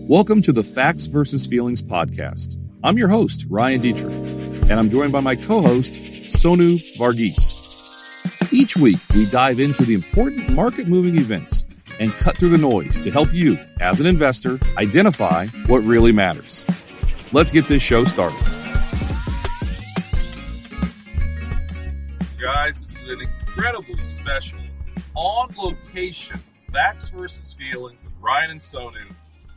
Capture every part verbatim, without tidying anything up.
Welcome to the Facts versus Feelings podcast. I'm your host, Ryan Dietrich, and I'm joined by my co-host, Sonu Varghese. Each week, we dive into the important market-moving events and cut through the noise to help you, as an investor, identify what really matters. Let's get this show started. Guys, this is an incredibly special, on-location Facts versus Feelings with Ryan and Sonu,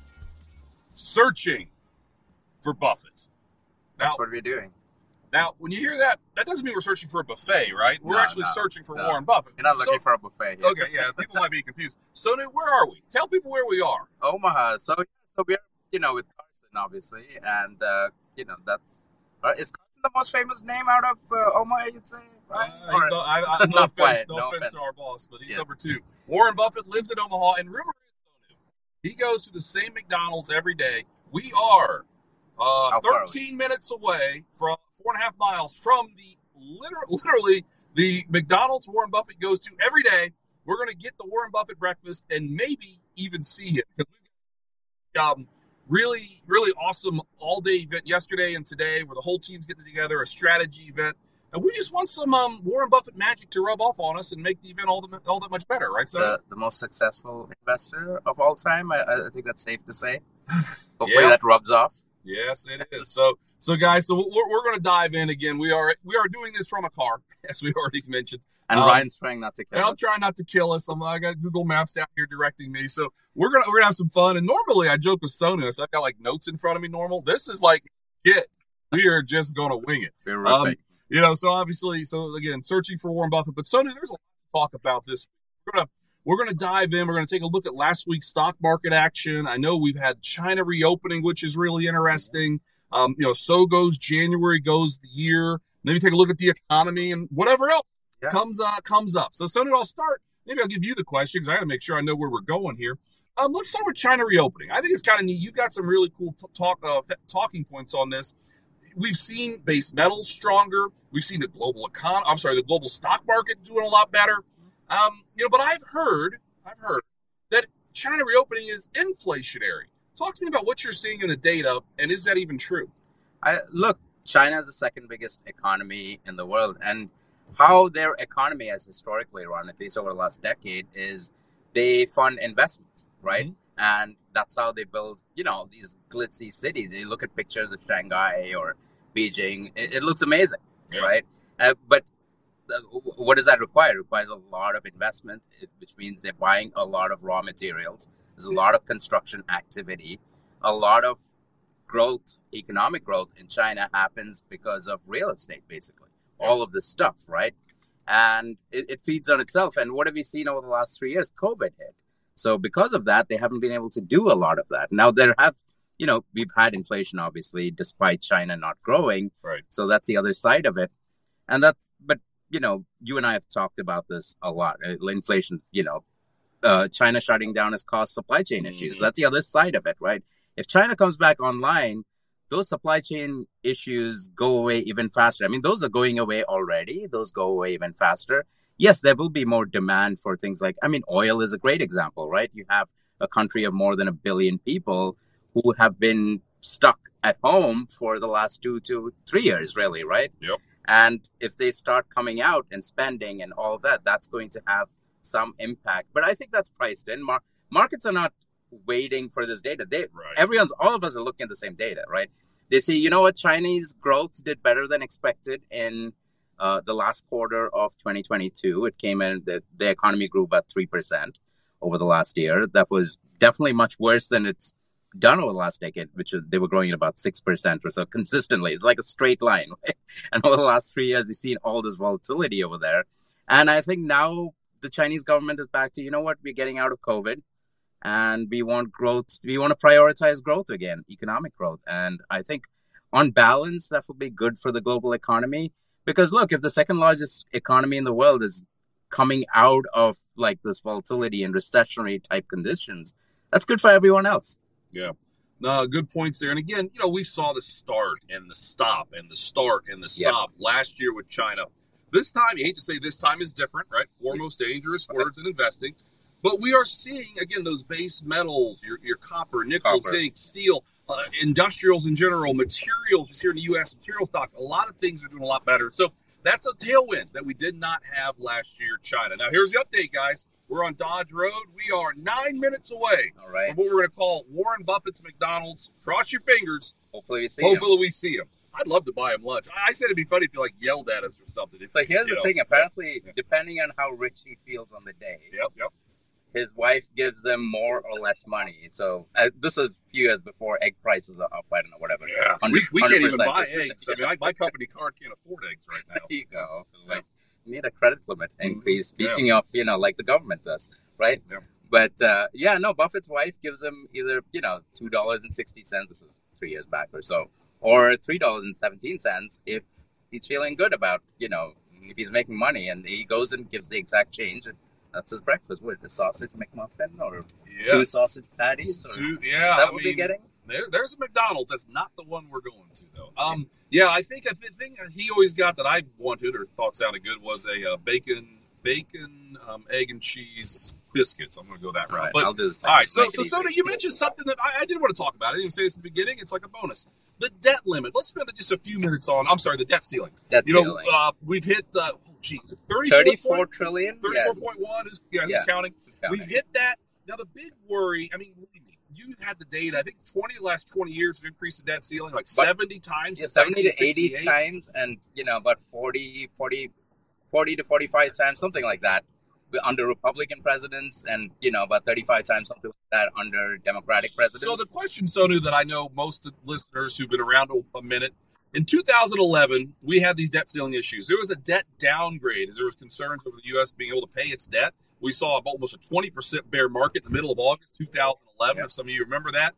searching for Buffett. Now, That's what we're doing. Now, when you hear that, that doesn't mean we're searching for a buffet, right? We're No, actually no, searching for no. Warren Buffett. You're not looking So- for a buffet here. Okay, yeah, people might be confused. Sonu, where are we? Tell people where we are. Omaha. So, so we're, you know, with Carson, obviously. And, uh, you know, that's, uh, is Carson the most famous name out of uh, Omaha, you'd say? Right? Uh, he's no, I, I, no Not offense, quite, no, no offense, offense. to our boss, but he's Yes. number two. Warren Buffett lives in Omaha, and rumor is Sonu, he goes to the same McDonald's every day. We are uh, How far are we? thirteen minutes away from four and a half miles from the liter- literally the McDonald's Warren Buffett goes to every day. We're going to get the Warren Buffett breakfast and maybe even see him because we've got um, really, really awesome all-day event yesterday and today where the whole team's getting together, a strategy event. And we just want some um, Warren Buffett magic to rub off on us and make the event all, the, all that much better, right? So, The, the most successful investor of all time. I, I think that's safe to say. Hopefully Yeah. that rubs off. yes, it is. So, so guys, so we're, we're going to dive in again. We are we are doing this from a car, as we already mentioned. And Um, Ryan's trying not to kill And I'm us. trying not to kill us. I'm, I got Google Maps down here directing me. So we're gonna we're gonna have some fun. And normally I joke with Sonu, so I've got like notes in front of me. Normal. This is like shit. We are just gonna wing it. We're Um, ripping. You know. So obviously, so again, searching for Warren Buffett. But Sonu, there's a lot to talk about this. We're gonna we're gonna dive in. We're gonna take a look at last week's stock market action. I know we've had China reopening, which is really interesting. Um, you know, so goes January, goes the year. Maybe take a look at the economy and whatever else Yeah. comes uh, comes up. So, Sonu, I'll start. Maybe I'll give you the question because I got to make sure I know where we're going here. Um, let's start with China reopening. I think it's kind of neat. You've got some really cool t- talk uh, talking points on this. We've seen base metals stronger. We've seen the global econ. I'm sorry, the global stock market doing a lot better. Um, you know, but I've heard, I've heard that China reopening is inflationary. Talk to me about what you're seeing in the data, and is that even true? I, look, China is the second biggest economy in the world, and how their economy has historically run, at least over the last decade, is they fund investments, right? Mhm. And that's how they build, you know, these glitzy cities. You look at pictures of Shanghai or Beijing, it, it looks amazing, Yeah. right? Uh, but uh, what does that require? It requires a lot of investment, it- which means they're buying a lot of raw materials. There's a lot of construction activity, a lot of growth, economic growth in China happens because of real estate, basically. All of this stuff, right? And it, it feeds on itself. And what have we seen over the last three years? COVID hit. So because of that, they haven't been able to do a lot of that. Now there have, you know, we've had inflation, obviously, despite China not growing. Right. So that's the other side of it. And that's, but, you know, you and I have talked about this a lot. Uh, Inflation, you know, uh, China shutting down has caused supply chain issues. Mhm. That's the other side of it, right? If China comes back online, those supply chain issues go away even faster. I mean, those are going away already. Those go away even faster. Yes, there will be more demand for things like, I mean, oil is a great example, right? You have a country of more than a billion people who have been stuck at home for the last two to three years, really, right? Yep. And if they start coming out and spending and all of that, that's going to have some impact. But I think that's priced in. Mar- markets are not waiting for this data. They, Right. everyone's, all of us are looking at the same data, right? They say, you know what, Chinese growth did better than expected in uh, the last quarter of twenty twenty-two. It came in, the, the economy grew about three percent over the last year. That was definitely much worse than it's done over the last decade, which was, they were growing at about six percent or so consistently. It's like a straight line. Right? And over the last three years, you've seen all this volatility over there. And I think now the Chinese government is back to, you know what, we're getting out of COVID. And we want growth. We want to prioritize growth again, economic growth. And I think on balance, that will be good for the global economy. Because look, if the second largest economy in the world is coming out of like this volatility and recessionary type conditions, that's good for everyone else. Yeah. No, good points there. And again, you know, we saw the start and the stop and the start and the Yep. stop last year with China. This time, you hate to say this time is different, right? Four most dangerous Right. words in investing. But we are seeing, again, those base metals, your, your copper, nickel, Copper. zinc, steel, uh, industrials in general, materials, just here in the U S, material stocks, a lot of things are doing a lot better. So that's a tailwind that we did not have last year, China. Now, here's the update, guys. We're on Dodge Road. We are nine minutes away All right. from what we're going to call Warren Buffett's McDonald's. Cross your fingers. Hopefully we see Hopefully him. we see him. I'd love to buy him lunch. I said it'd be funny if he like yelled at us or something. If, So here's you the know. thing. Apparently, Yeah. depending on how rich he feels on the day, Yep, yep. his wife gives him more or less money. So uh, this was a few years before egg prices are up. I don't know, whatever. Yeah, one we, hundred we can't even percent. buy eggs. I mean, I, my company card can't afford eggs right now. There you go. Yeah. Like, you need a credit limit increase. Yeah. Speaking of, you know, like the government does, right? Yeah. But uh, yeah, no. Buffett's wife gives him either, you know, two dollars and sixty cents. This was three years back or so, or three dollars and seventeen cents if he's feeling good about, you know, if he's making money, and he goes and gives the exact change. And that's his breakfast. What, the sausage McMuffin or Yeah. two sausage patties? Or, Two, yeah. is that I what mean, we're getting? There, there's a McDonald's. That's not the one we're going to, though. Um, yeah, I think a thing he always got that I wanted or thought sounded good was a uh, bacon, bacon, um, egg and cheese biscuits. I'm going to go that route. Right, But I'll do the same. all right, so Make it so easy. Soda, you mentioned something that I, I did want to talk about. I didn't even say this at the beginning. It's like a bonus. The debt limit. Let's spend just a few minutes on. I'm sorry, the debt ceiling. Debt You know, ceiling. uh, we've hit. Uh, oh, geez, thirty-four trillion? Thirty-four Yes. point one. Who's, yeah, who's Yeah. counting? Just counting. We've hit that. Now the big worry. I mean, believe me, you've had the data. I think twenty of the last twenty years have increased the debt ceiling like seventy times. Yeah, since seventy to eighty nineteen sixty-eight. times, and you know about forty, forty, forty to forty-five times, something like that, under Republican presidents, and you know about thirty-five times, something like that, under Democratic presidents. So the question, Sonu, that I know most of the listeners who've been around a, a minute, in two thousand eleven, we had these debt ceiling issues. There was a debt downgrade as there was concerns over the U S being able to pay its debt. We saw almost a twenty percent bear market in the middle of August two thousand eleven, Yep. if some of you remember that.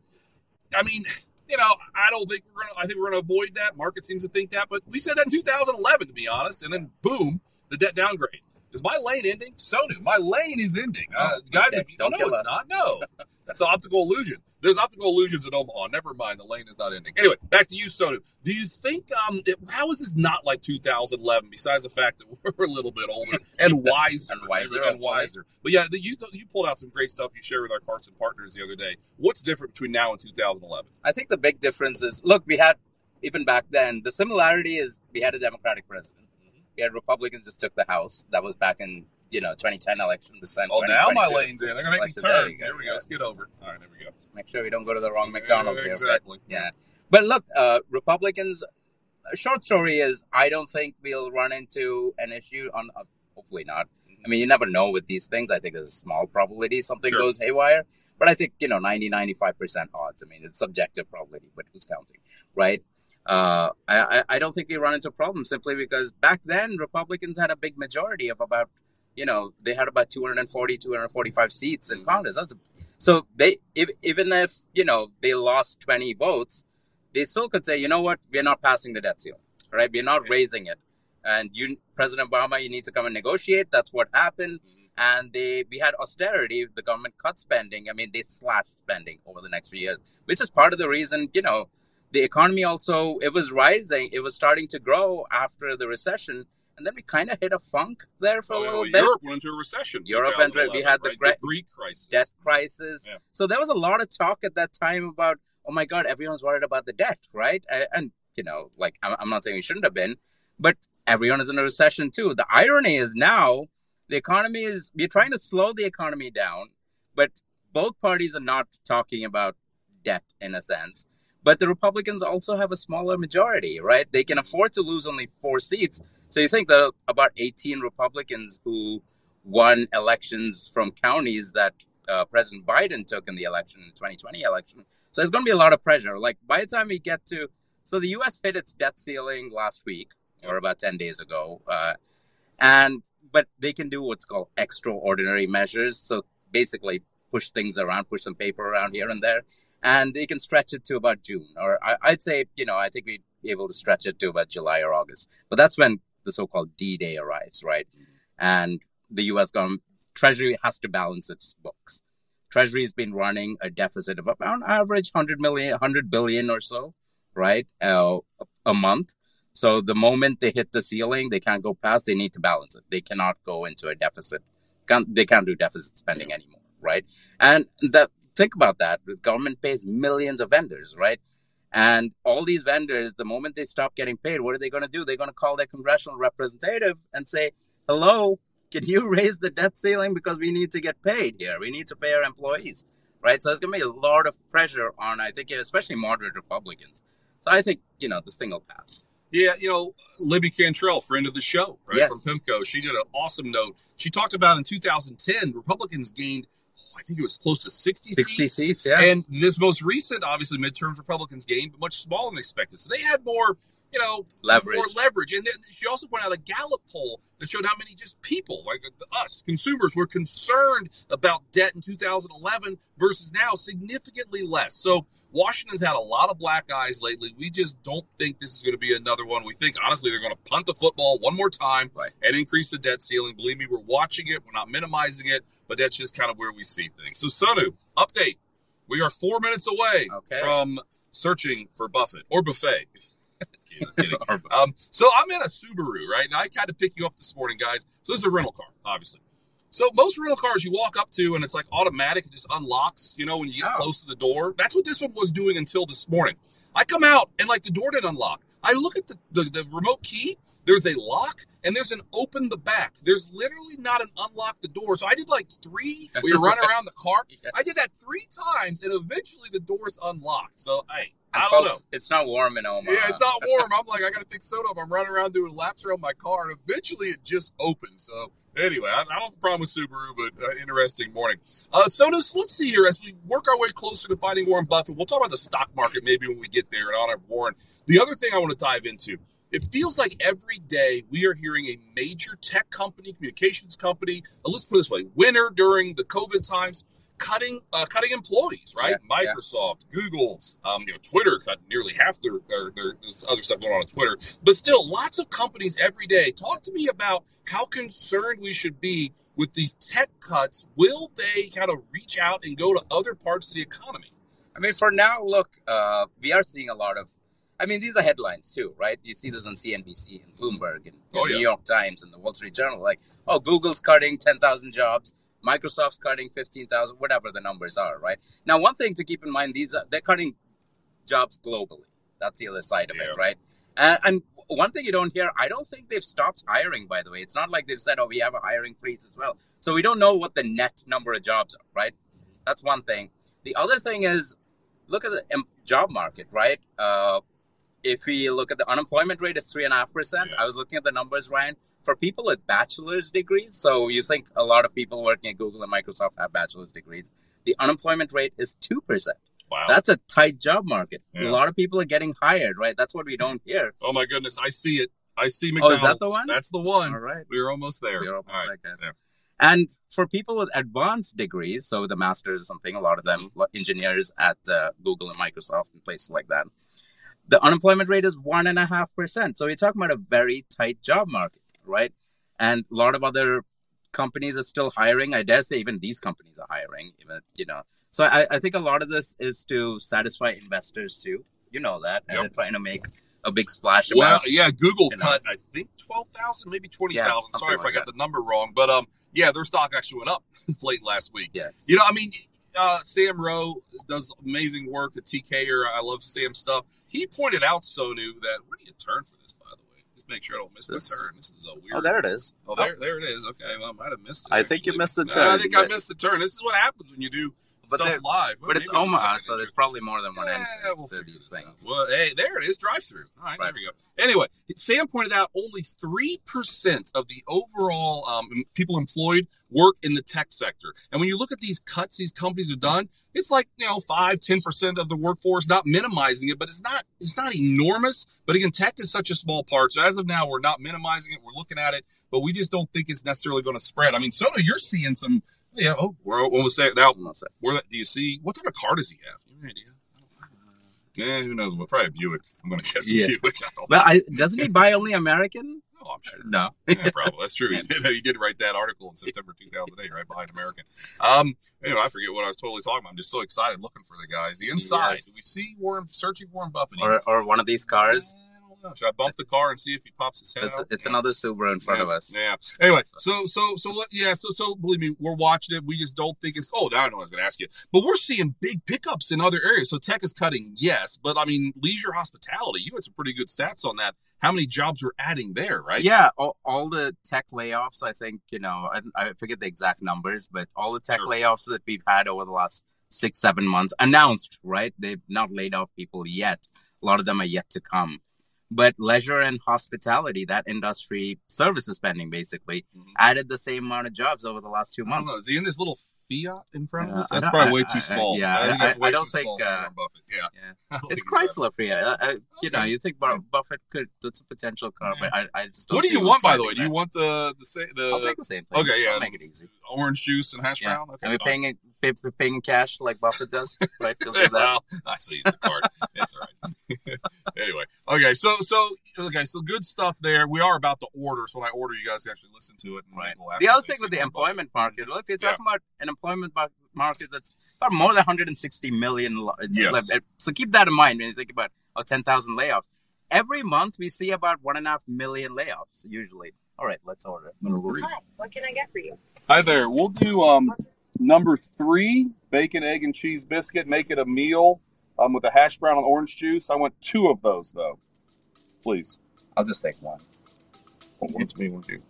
I mean, you know, I don't think we're going to, I think we're going to avoid that. Market seems to think that, but we said that in two thousand eleven, to be honest, and then boom, the debt downgrade. Is my lane ending? Sonu, my lane is ending. Uh, Oh, guys, okay. if you, oh, Don't no, kill it's us. not. No, that's an optical illusion. There's optical illusions in Omaha. Never mind, the lane is not ending. Anyway, back to you, Sonu. Do you think, um, it, how is this not like two thousand eleven, besides the fact that we're a little bit older and wiser? And wiser, And wiser. But yeah, the, you, you pulled out some great stuff you shared with our Carson partners the other day. What's different between now and two thousand eleven? I think the big difference is, look, we had, even back then, the similarity is we had a Democratic president. We had Republicans just took the House. That was back in, you know, twenty ten election. This time, Oh, now my twenty twenty-two. lane's in. They're going to make Like, me there turn. you go. There we go. Let's Yes. get over. All right, there we go. Make sure we don't go to the wrong McDonald's here. but- Exactly. Yeah. But look, uh, Republicans, a short story is, I don't think we'll run into an issue on, uh, hopefully not. I mean, you never know with these things. I think there's a small probability something Sure. goes haywire. But I think, you know, ninety, ninety-five percent odds. I mean, it's subjective probability, but who's counting, right? Uh, I, I I don't think we run into problems simply because back then Republicans had a big majority of about, you know, they had about two forty, two forty-five seats in Congress. That's a, so they, if, even if, you know, they lost twenty votes, they still could say, you know what, we're not passing the debt ceiling, right? We're not raising it. And you, President Obama, you need to come and negotiate. That's what happened. And they, we had austerity. The government cut spending. I mean, they slashed spending over the next few years, which is part of the reason, you know, the economy also, it was rising. It was starting to grow after the recession. And then we kind of hit a funk there for a Oh, little yeah, bit. Europe went into a recession. Europe entered- we had the right? Gre- the Greek crisis. Debt crisis. Yeah. So there was a lot of talk at that time about, oh my God, everyone's worried about the debt, right? And, and you know, like, I'm, I'm not saying we shouldn't have been, but everyone is in a recession too. The irony is now the economy is, we're trying to slow the economy down, but both parties are not talking about debt in a sense. But the Republicans also have a smaller majority, right? They can afford to lose only four seats. So you think that about eighteen Republicans who won elections from counties that uh, President Biden took in the election, the twenty twenty election. So there's going to be a lot of pressure. Like by the time we get to, so the U S hit its debt ceiling last week or about ten days ago. Uh, and, but they can do what's called extraordinary measures. So basically push things around, push some paper around here and there. And they can stretch it to about June. Or I, I'd say, you know, I think we'd be able to stretch it to about July or August. But that's when the so-called D-Day arrives, right? And the U S government, Treasury has to balance its books. Treasury has been running a deficit of about average one hundred million, one hundred billion or so, right? Uh, a month. So the moment they hit the ceiling, they can't go past, they need to balance it. They cannot go into a deficit. Can't, they can't do deficit spending anymore. right? And that think about that. The government pays millions of vendors, right? And all these vendors, the moment they stop getting paid, what are they going to do? They're going to call their congressional representative and say, hello, can you raise the debt ceiling because we need to get paid here? We need to pay our employees, right? So there's going to be a lot of pressure on, I think, especially moderate Republicans. So I think, you know, this thing will pass. Yeah, you know, Libby Cantrell, friend of the show, right, yes. from PIMCO, she did an awesome note. She talked about in two thousand ten, Republicans gained, oh, I think it was close to sixty, sixty seats. seats, yeah. And this most recent, obviously, midterms Republicans gained, but much smaller than expected. So they had more, you know, leverage. more leverage. And then she also pointed out a Gallup poll that showed how many just people, like us, consumers, were concerned about debt in two thousand eleven versus now significantly less. So Washington's had a lot of black eyes lately. We just don't think this is going to be another one. We think, honestly, they're going to punt the football one more time right. and increase the debt ceiling. Believe me, we're watching it. We're not minimizing it, but that's just kind of where we see things. So, Sonu, update. We are four minutes away okay. from searching for Buffett or buffet. kidding, kidding. um, so I'm in a Subaru, right? Now, I kind of pick you up this morning, guys. So this is a rental car, obviously. So most rental cars you walk up to and it's like automatic. It just unlocks, you know, when you get oh. close to the door. That's what this one was doing until this morning. I come out and like the door didn't unlock. I look at the, the, the remote key. There's a lock and there's an open the back. There's literally not an unlock the door. So I did like three. We run around the car. Yeah. I did that three times and eventually the door's unlocked. So, hey. I don't folks, know. It's not warm in Omaha. Yeah, it's not warm. I'm like, I got to take soda up. I'm running around doing laps around my car, and eventually it just opens. So anyway, I, I don't have a problem with Subaru, but uh, interesting morning. Uh, so let's, let's see here as we work our way closer to finding Warren Buffett. We'll talk about the stock market maybe when we get there and honor Warren. The other thing I want to dive into, it feels like every day we are hearing a major tech company, communications company, uh, let's put it this way, winner during the COVID times, cutting uh, cutting employees, right? Yeah, Microsoft, yeah. Google, um, you know, Twitter cut nearly half their, their, their there's other stuff going on on Twitter. But still, lots of companies every day. Talk to me about how concerned we should be with these tech cuts. Will they kind of reach out and go to other parts of the economy? I mean, for now, look, uh, we are seeing a lot of, I mean, these are headlines too, right? You see this on C N B C and Bloomberg and oh, the yeah. New York Times and the Wall Street Journal. Like, oh, Google's cutting ten thousand jobs. Microsoft's cutting fifteen thousand, whatever the numbers are, right? Now, one thing to keep in mind, these are, they're cutting jobs globally. That's the other side of yeah. it, right? Uh, and one thing you don't hear, I don't think they've stopped hiring, by the way. It's not like they've said, oh, we have a hiring freeze as well. So we don't know what the net number of jobs are, right? That's one thing. The other thing is, look at the job market, right? Uh, if we look at the unemployment rate, it's three point five percent. Yeah. I was looking at the numbers, Ryan. For people with bachelor's degrees, so you think a lot of people working at Google and Microsoft have bachelor's degrees, the unemployment rate is two percent. Wow. That's a tight job market. Yeah. A lot of people are getting hired, right? That's what we don't hear. Oh, my goodness. I see it. I see McDonald's. Oh, is that the one? That's the one. All right. We're almost there. We're almost All right. like that. Yeah. And for people with advanced degrees, so the master's or something, a lot of them mm-hmm. engineers at uh, Google and Microsoft and places like that, the unemployment rate is one point five percent. So we're talking about a very tight job market, right? And a lot of other companies are still hiring. I dare say even these companies are hiring, even, you know. So I, I think a lot of this is to satisfy investors too. You know that. And yep. they're trying to make a big splash. Well, about, yeah, Google you know. cut, I think, twelve thousand, maybe twenty thousand. Yeah, Sorry if like I got that. the number wrong. But, um, yeah, their stock actually went up late last week. Yes. You know, I mean, uh, Sam Rowe does amazing work at T K. Or I love Sam's stuff. He pointed out, Sonu, that where do you turn for this, by the way? Just make sure I don't miss This- the turn. This is a weird. Oh, there it is. Oh, there, there it is. Okay, well, I might have missed it. I think you actually. missed the No, turn, I think I but- missed the turn. This is what happens when you do But stuff there- live. Well, But it's maybe Omaha, second so here. there's probably more than one Yeah, entrance we'll to figure these this out. things. Well, hey, there it is, drive-through. All right, Right. there we go. Anyway, Sam pointed out only three percent of the overall um, people employed work in the tech sector. And when you look at these cuts these companies have done, it's like, you know, five, ten percent of the workforce, not minimizing it, but it's not it's not enormous. But again, tech is such a small part. So as of now, we're not minimizing it. We're looking at it, but we just don't think it's necessarily going to spread. I mean, Sonu, you're seeing some, yeah, oh, we're almost there. Now, Almost there. where that, do you see, what type of car does he have? You have any idea? Yeah, who knows? Well, probably a Buick. I'm going to guess a Yeah. Buick. I don't Well, I, doesn't he buy only American? know. I'm sure. No. Yeah, probably. That's true. He did, he did write that article in September two thousand eight, right behind American. Um, anyway, I forget what I was totally talking about. I'm just so excited looking for the guys. The inside. Yes. Do we see Warren searching Warren Buffett? Or, or one of these cars? I don't know. Should I bump the car and see if he pops his head It's, out? it's yeah. another Subaru in front yeah. of us. Yeah. Anyway, so so so yeah, so so believe me, we're watching it. We just don't think it's. Oh, now I know what I was going to ask you. But we're seeing big pickups in other areas. So tech is cutting, yes, but I mean, leisure hospitality. You had some pretty good stats on that. How many jobs we're adding there, right? Yeah, all, all the tech layoffs. I think you know. I, I forget the exact numbers, but all the tech Sure. layoffs that we've had over the last six, seven months announced. Right, they've not laid off people yet. A lot of them are yet to come. But leisure and hospitality, that industry, services spending basically, Mhm. added the same amount of jobs over the last two I don't months. know. Is he in this little Fiat in front of Uh, us? I That's don't- probably I- way I- too I- small. yeah, I think I- that's way I don't too think, small for uh, Warren Buffett. Yeah. Yeah. I don't It's think he's that- Chrysler for you. I, I, you know, Okay. you think Bar- Buffett could, that's a potential car, but I, I just don't What do see you him want, by the driving way? Do you that. want the the sa- the I'll take the same thing. Okay, yeah. I'll make it easy. orange juice and hash Yeah. brown? Okay, And we're fine. paying, it, pay, we're paying in cash like Buffett does, right? We'll do that. Well, I see it's a card. It's all right. Anyway, okay, so so okay, so good stuff there. We are about to order, so when I order, you guys can actually listen to it. And Right. we'll ask The some other things thing with that the come up. employment market, well, if you're Yeah. talking about an employment mar- market that's about more than one hundred sixty million, lo- Yes. so keep that in mind when you think about oh, ten thousand layoffs. Every month we see about one and a half million layoffs usually. All right, let's order. Number three. Hi, what can I get for you? Hi there. We'll do um number three, bacon, egg, and cheese biscuit. Make it a meal um with a hash brown and orange juice. I want two of those though, please. I'll just take one. One to me, one to you.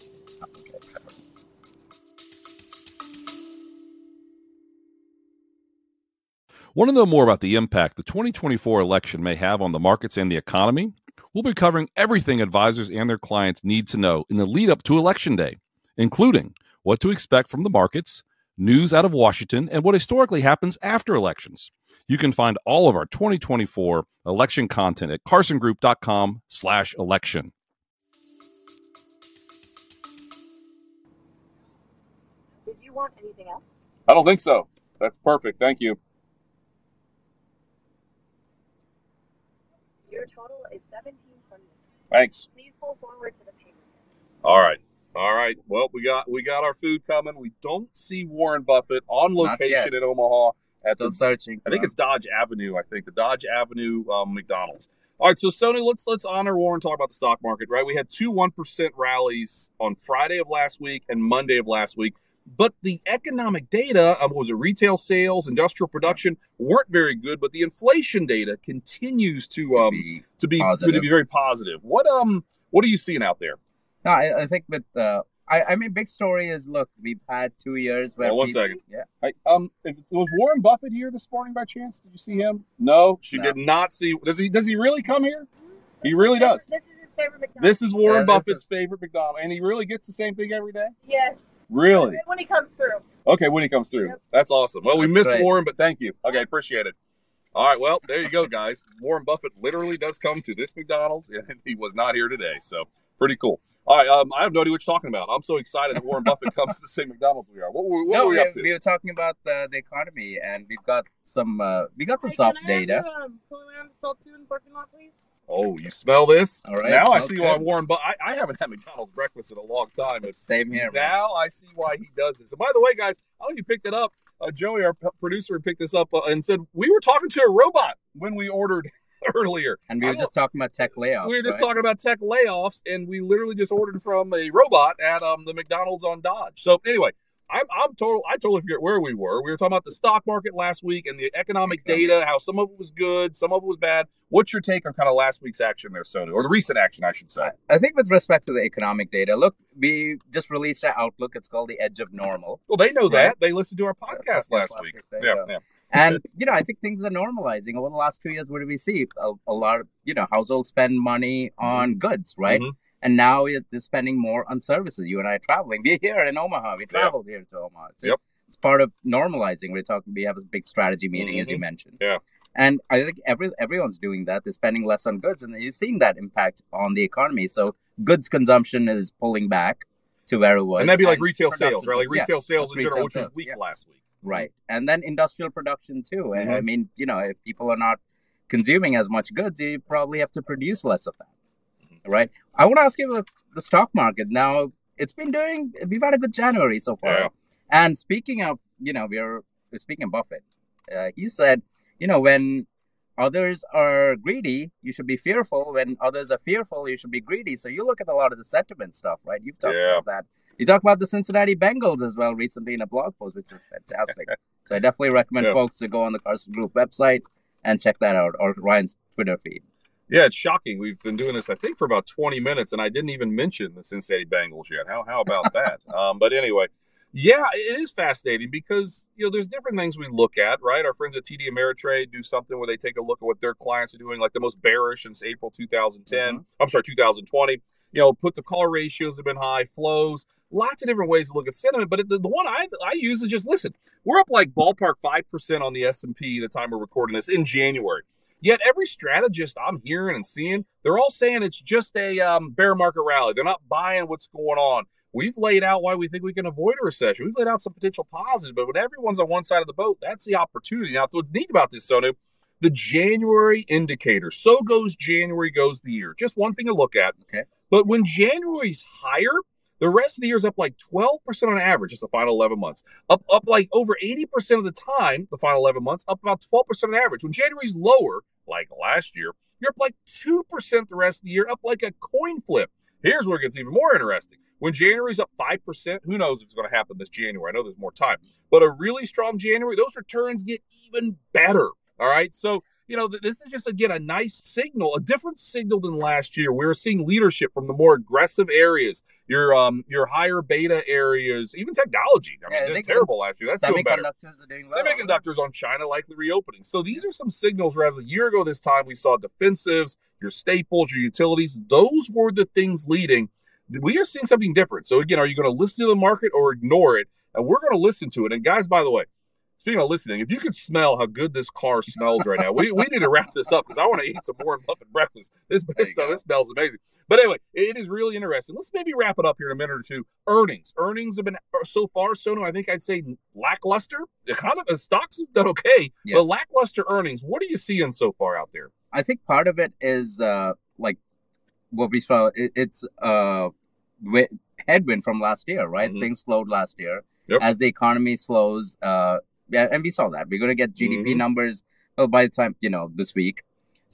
Want to know more about the impact the twenty twenty-four election may have on the markets and the economy? We'll be covering everything advisors and their clients need to know in the lead up to Election Day, including what to expect from the markets, news out of Washington, and what historically happens after elections. You can find all of our twenty twenty-four election content at carsongroup.com slash election. Did you want anything else? I don't think so. That's perfect. Thank you. Your total is seventeen twenty. Thanks. Please pull forward to the payment. All right. All right. Well, we got we got our food coming. We don't see Warren Buffett on Not yet. location in Omaha at Still the searching. I think for it's Dodge Avenue. I think the Dodge Avenue um, McDonald's. All right, so Sony, let's let's honor Warren. Talk about the stock market, right? We had two one percent rallies on Friday of last week and Monday of last week, but the economic data, um, what was it retail sales, industrial production, weren't very good. But the inflation data continues to um be to be positive. to be very positive. What um what are you seeing out there? No, I, I think with uh, I, I mean, big story is look, we've had two years where Hold on one people- second. Yeah, I, um, if, was Warren Buffett here this morning by chance? Did you see him? No, she No. did not see. Does he? Does he really come here? He really does. This is his favorite McDonald's. This is Warren Yeah, this Buffett's is- favorite McDonald's, and he really gets the same thing every day. Yes. Really? When he comes through. Okay, when he comes through, Yep. that's awesome. Well, we That's missed great. Warren, but thank you. Okay, appreciate it. All right, well, there you go, guys. Warren Buffett literally does come to this McDonald's, and he was not here today, so pretty cool. All right, um, I have no idea what you're talking about. I'm so excited that Warren Buffett comes to the same McDonald's we are. What, were- what no, were we we, up to? we were talking about uh, the economy, and we've got some uh, we got some Hey, soft can I have data. you, um, pull around the Saltoon parking lot, please? Oh, you smell this? All right, Now I smells see why good. Warren Buffett. I, I haven't had McDonald's breakfast in a long time. It's Same here, man. Now I see why he does this. And by the way, guys, I don't know if you picked it up. Uh, Joey, our p- producer, picked this up uh, and said we were talking to a robot when we ordered earlier. And we I were just talking about tech layoffs. We were just right? talking about tech layoffs, and we literally just ordered from a robot at um, the McDonald's on Dodge. So anyway, I'm I'm total. I totally forget where we were. We were talking about the stock market last week and the economic data, how some of it was good, some of it was bad. What's your take on kind of last week's action there, Sony, or the recent action, I should say? I think with respect to the economic data, look, we just released our outlook. It's called the Edge of Normal. Well, they know Right. that. They listened to our podcast podcast last last week. week. There you Yeah, go. yeah. And, you know, I think things are normalizing. Over the last two years, what do we see? A, a lot of, you know, households spend money on goods, right? Mhm. And now it- they're spending more on services. You and I are traveling. We're here in Omaha. We Yeah. traveled here to Omaha. It's, Yep. it's part of normalizing. We're talking, we have a big strategy meeting, as you mentioned. Yeah. And I think every everyone's doing that. They're spending less on goods, and you're seeing that impact on the economy. So goods consumption is pulling back to where it was. And that'd be like retail sales, production- right? Like yeah, retail sales that's in general, retail which was sales, weak yeah. last week. Right. And then industrial production too. And I Mhm. mean, you know, if people are not consuming as much goods, you probably have to produce less of that. Mm-hmm. Right. I want to ask you about the stock market. Now, it's been doing, we've had a good January so far. Yeah. And speaking of, you know, we're, we're speaking of Buffett, uh, he said, you know, when others are greedy, you should be fearful. When others are fearful, you should be greedy. So you look at a lot of the sentiment stuff, right? You've talked Yeah. about that. You talk about the Cincinnati Bengals as well recently in a blog post, which was fantastic. So I definitely recommend Yeah. folks to go on the Carson Group website and check that out, or Ryan's Twitter feed. Yeah, it's shocking. We've been doing this, I think, for about twenty minutes, and I didn't even mention the Cincinnati Bengals yet. How how about that? um, but anyway, yeah, it is fascinating because, you know, there's different things we look at, right? Our friends at T D Ameritrade do something where they take a look at what their clients are doing, like the most bearish since April two thousand ten. Mhm. I'm sorry, two thousand twenty. You know, put the call ratios have been high, flows, lots of different ways to look at sentiment. But the, the one I, I use is just listen. We're up like ballpark five percent on the S and P the time we're recording this in January. Yet every strategist I'm hearing and seeing, they're all saying it's just a um, bear market rally. They're not buying what's going on. We've laid out why we think we can avoid a recession. We've laid out some potential positives, but when everyone's on one side of the boat, that's the opportunity. Now, what's neat about this, Sonu, the January indicator. So goes January, goes the year. Just one thing to look at. Okay. But when January's higher, the rest of the year's up like twelve percent on average, just the final eleven months. Up up like over eighty percent of the time, the final eleven months, up about twelve percent on average. When January's lower, like last year, you're up like two percent the rest of the year, up like a coin flip. Here's where it gets even more interesting. When January's up five percent, who knows if it's going to happen this January? I know there's more time. But a really strong January, those returns get even better. All right? So, you know, this is just, again, a nice signal, a different signal than last year. We're seeing leadership from the more aggressive areas, your um, your higher beta areas, even technology. I mean, Yeah, I it's think terrible last year. That's doing better. Semiconductors are doing well. Semiconductors on China likely reopening. So these are some signals, whereas a year ago this time we saw defensives, your staples, your utilities. Those were the things leading. We are seeing something different. So again, are you going to listen to the market or ignore it? And we're going to listen to it. And guys, by the way, speaking of listening, if you could smell how good this car smells right now, we, we need to wrap this up because I want to eat some more muffin breakfast. This, this stuff, this smells amazing. But anyway, it is really interesting. Let's maybe wrap it up here in a minute or two. Earnings. Earnings have been, so far, Sonu, I think I'd say lackluster. The kind of the stocks have done okay, Yeah. but lackluster earnings. What are you seeing so far out there? I think part of it is uh, like what we saw. It, it's uh, wi- headwind from last year, right? Mhm. Things slowed last year. Yep. As the economy slows, uh, yeah, and we saw that. We're going to get G D P Mhm. numbers well, by the time, you know, this week.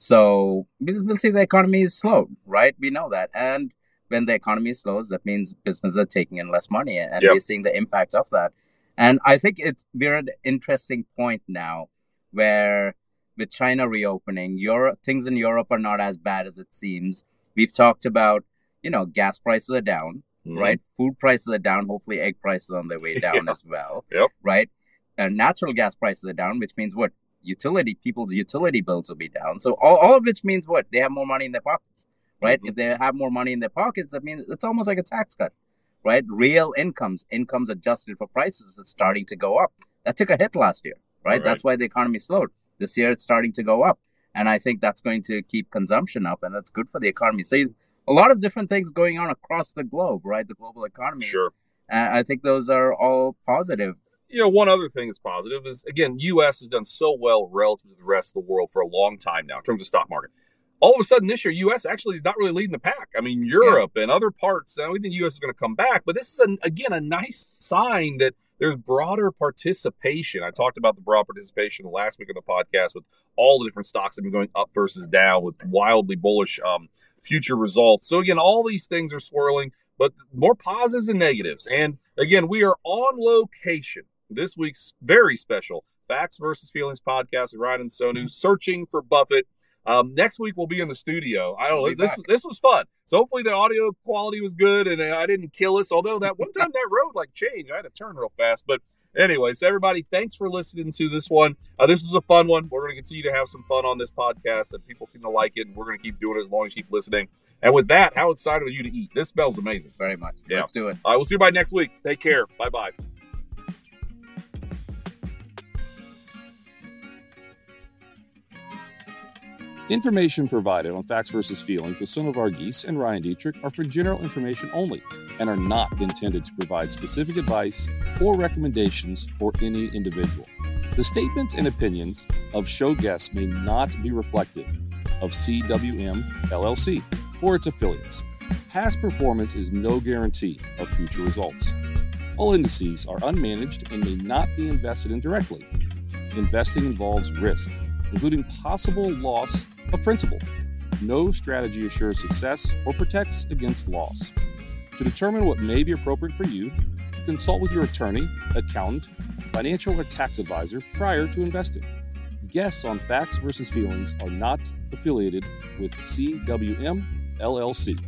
So we'll we'll see the economy is slowed, right? We know that. And when the economy slows, that means businesses are taking in less money, and Yep. we're seeing the impact of that. And I think it's we're at an interesting point now where with China reopening, Europe, things in Europe are not as bad as it seems. We've talked about, you know, gas prices are down, Mhm. right? Food prices are down. Hopefully egg prices are on their way down Yeah. as well, Yep. right? And natural gas prices are down, which means what? Utility, people's utility bills will be down. So all, all of which means what? They have more money in their pockets, right? Mhm. If they have more money in their pockets, that means it's almost like a tax cut, right? Real incomes, incomes adjusted for prices is starting to go up. That took a hit last year, right? Right. That's why the economy slowed. This year it's starting to go up. And I think that's going to keep consumption up, and that's good for the economy. So you- a lot of different things going on across the globe, right? The global economy. Sure. And I think those are all positive. You know, one other thing that's positive is, again, U S has done so well relative to the rest of the world for a long time now in terms of stock market. All of a sudden this year, U S actually is not really leading the pack. I mean, Europe and other parts, uh, we think U S is going to come back. But this is, an, again, a nice sign that there's broader participation. I talked about the broad participation last week on the podcast with all the different stocks that have been going up versus down with wildly bullish um, future results. So, again, all these things are swirling, but more positives and negatives. And, again, we are on location. This week's very special Facts versus Feelings podcast with Ryan and Sonu, searching for Buffett. Um, next week we'll be in the studio. I don't know. We'll be This back. this was fun. So hopefully the audio quality was good and uh, I didn't kill us. Although that one time that road like changed, I had to turn real fast. But anyway, so everybody, thanks for listening to this one. Uh, this was a fun one. We're going to continue to have some fun on this podcast, and people seem to like it. And we're going to keep doing it as long as you keep listening. And with that, how excited are you to eat? This smells amazing. Very much. Yeah. Let's do it. All right, we'll see you by next week. Take care. Bye bye. Information provided on Facts versus Feelings with Sonu Varghese and Ryan Dietrich are for general information only and are not intended to provide specific advice or recommendations for any individual. The statements and opinions of show guests may not be reflective of C W M L L C or its affiliates. Past performance is no guarantee of future results. All indices are unmanaged and may not be invested in directly. Investing involves risk. including possible loss of principal. No strategy assures success or protects against loss. To determine what may be appropriate for you, consult with your attorney, accountant, financial or tax advisor prior to investing. Guests on Facts versus Feelings are not affiliated with C W M L L C.